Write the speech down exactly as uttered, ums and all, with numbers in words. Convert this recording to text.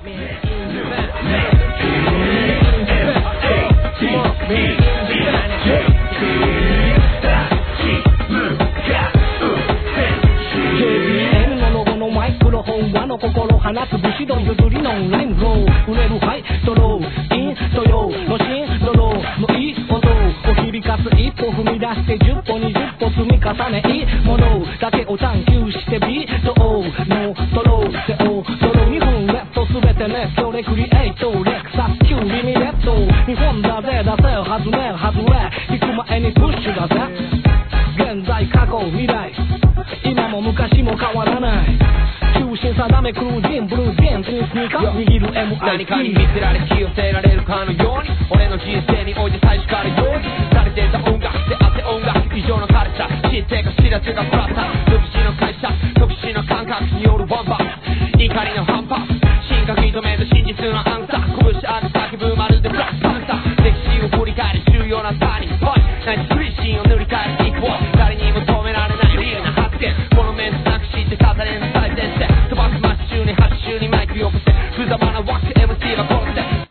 心放つ武士道譲りのライムロー売れるハイドローインドヨーのシンドローのいい音を響かす一歩踏み出してじゅっぽにじゅっぽ積み重ねいいものだけを探求してビートをのドローで踊る日本レッドすべてネットでクリエイトレクサスキューリミレット日本だぜ出せよ外れ外れ行く前にプッシュだぜ現在過去未来今も昔も変わらない中心定めクルージンブルージンスニーカー握る エムアイティー 何かに見せられ気を捨てられるかのように俺の人生において最初からようにされてた音楽であって音楽以上のカルチャー知ってか知らずがプラッタ独自の会社独自の感覚によるワンバー怒りの反発深刻認める真実のアンサー拳ある叫ぶまるでブラックパンサー歴史を振り返り重要なターニング